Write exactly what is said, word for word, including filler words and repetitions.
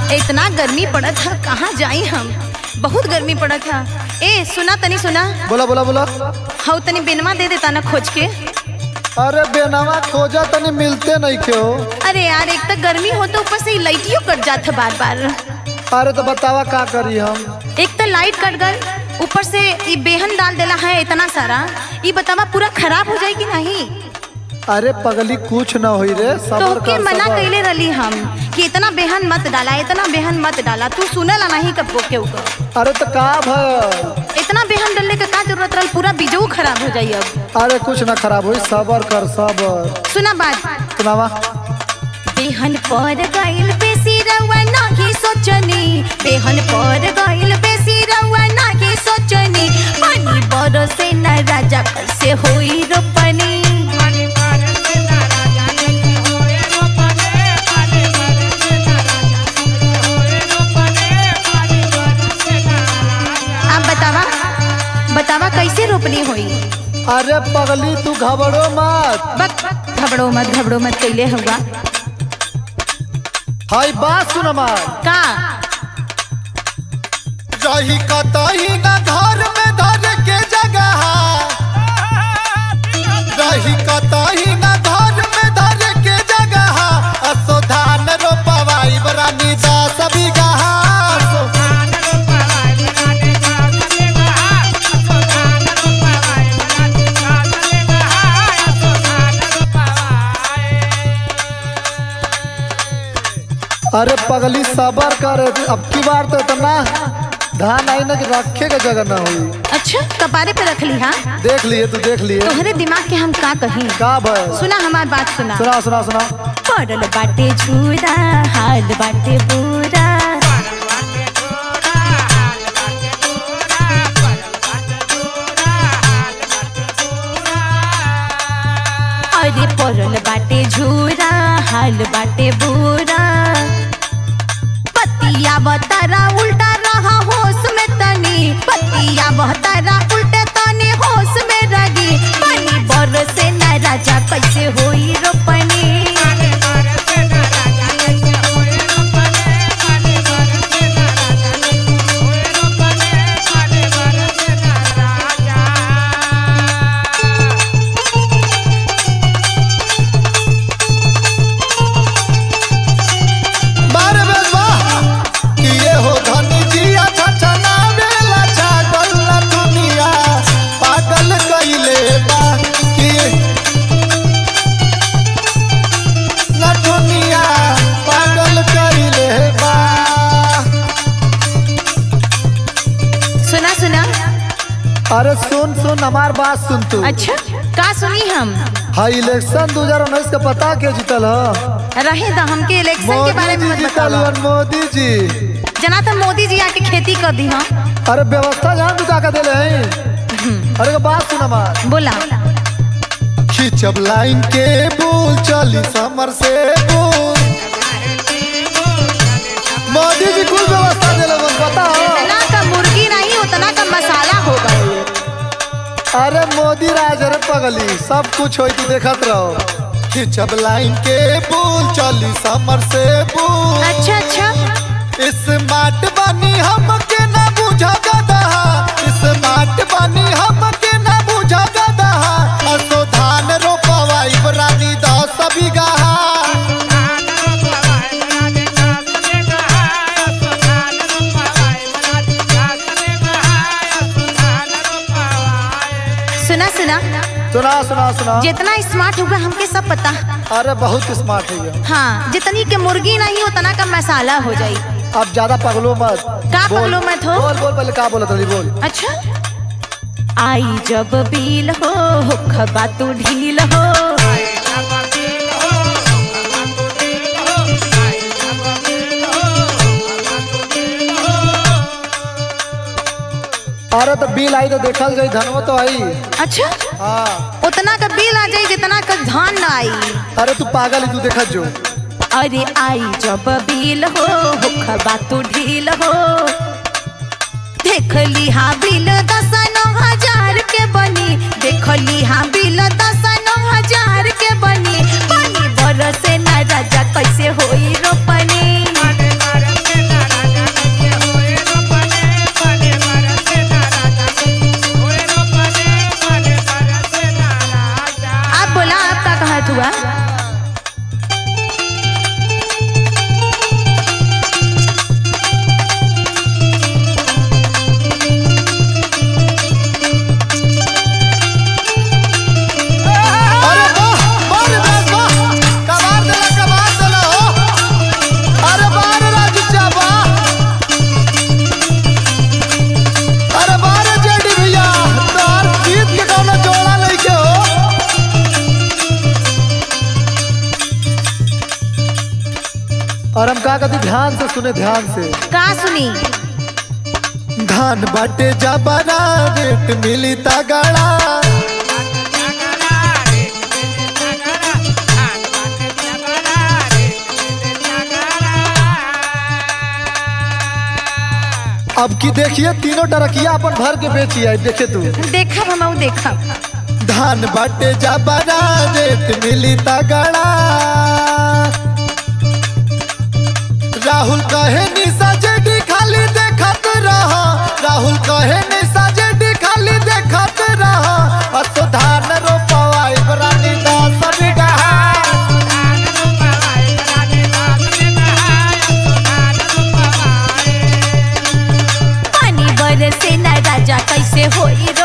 इतना गर्मी पड़ा था, कहाँ जाई हम, बहुत गर्मी पड़ा था। ए सुना तनी सुना। बोला बोला बोला। हाँ तनी बेनवा दे देता ना खोज के। अरे बेनवा खोजा तनी मिलते नहीं क्यों। अरे यार एक तो गर्मी हो तो ऊपर से लाइटियों कट जाता बार बार। अरे तो बतावा का करी हम। एक तो लाइट कट गई, ऊपर से ये बेहन डाल देला है इतना सारा, ये बतावा पूरा खराब हो जाएगी नहीं। अरे पगली कुछ ना हुई रे, तो के मना कैले रही हम कि इतना बेहन मत डाला, इतना बेहन मत डाला, तू सुनला नहीं कब के ऊपर। अरे तो का भय इतना बेहन डालने का का जरूरत रहा, पूरा बीजो खराब हो जाई अब। अरे कुछ ना खराब हुई, सबर कर सबर। सुना बात सुनावा। बेहन पर गइल बेसी रउआ नाही सोचनी, बेहन पर गइल बेसी रउआ नाही सोचनी, पानी बरसे न राजा कैसे होई रोपनी। बतावा कैसे रोपनी होई। अरे पगली तू घबरो मत। बक घबरो मत घबरो मत कैले हुआ। हाय बात सुन मार का रही कतही ना घर में धर के जगह, रही कतही ना घर में धर के जगह, असो धान रोपवाई बरानी दस बीघा। अरे पगली सबर कर, अब की बार तो इतना धान आई ना कि रखे के जगह ना हुई। अच्छा कपारे पे रख ली। हाँ देख लिए तू देख लिए। तोहरे दिमाग के हम का कहीं। का भाई सुना हमारी बात सुना। सुना सुना सुना। पड़ल बाटे झूरा हाल बाटे बुरा, अरे पड़ल बाटे झूरा हाल बाटे बुरा, पतिया बतारा उल्टा रहा होश में तनी, पतिया बतारा उल्टे तनी होश में रगी, पानी बरसे न राजा कैसे होई रोपनी। अरे सुन सुन हमार बात सुन तू। अच्छा का सुनी हम। हाँ इलेक्शन दो हजार उन्नीस का पता क्यों जीतल है? रहे तो हमके इलेक्शन के बारे में बताओ। मोदी जी जना तो मोदी जी आके खेती कर दी। हाँ अरे व्यवस्था जान तू का दे हैं। अरे बात सुन हमार। बोला खिंचब लाइन के बोल चली समर से बोल, मोदी जी कुल व्यवस्था दिले बताओ। इतना का मुर्गी नहीं उतना का मसाला होगा। अरे मोदी राज रे पगली सब कुछ होई तू देखत रहो। खिंचब लाइन के बोल चली समर से बोल। अच्छा अच्छा स्मार्ट बनी हम के ना बुझा गदा, स्मार्ट बनी हम के ना बुझा गदा, असो धान रोपवाई बरानी दस बीघा। सुना सुना सुना सुना सुना। जितना स्मार्ट होगा हमके सब पता। अरे बहुत स्मार्ट है। हाँ जितनी के मुर्गी नहीं उतना का मसाला हो जाई। अब ज्यादा पगलो मत। का पगलो मत हो। बोल बोल पहले का बोला था बोल। अच्छा आई जब बील हो खबा तू ढील हो, अरे तो बिल आई तो देखल जाई, धनवा तो आई। अच्छा हाँ उतना का बिल आ जाई जितना का धान ना आई। अरे तू पागल तू देखत जो। अरे आई जब बिल हो खबा तू ढील हो, देख ली हाँ बिल दस नौ हजार के बनी, देख ली हाँ बिल दस नौ हजार के बनी, पानी बरसे न राजा कैसे होई रोपनी। और हम का कहते ध्यान से सुने, ध्यान से। का सुनी? धान बाटे जबरा रेट मिली तगड़ा, अब की देखिए तीनों टरकिया अपन भर के बेची आई। देखे तू देखब हम देखब। धान बाटे जबरा रेट मिली तगड़ा, राहुल कहे निशा जेडी खाली देखत रहा, राहुल कहे निशा जेडी खाली देखत रहा। असो धान रोपवाई बरानी दस बीघा, पानी बरसे न राजा कैसे होई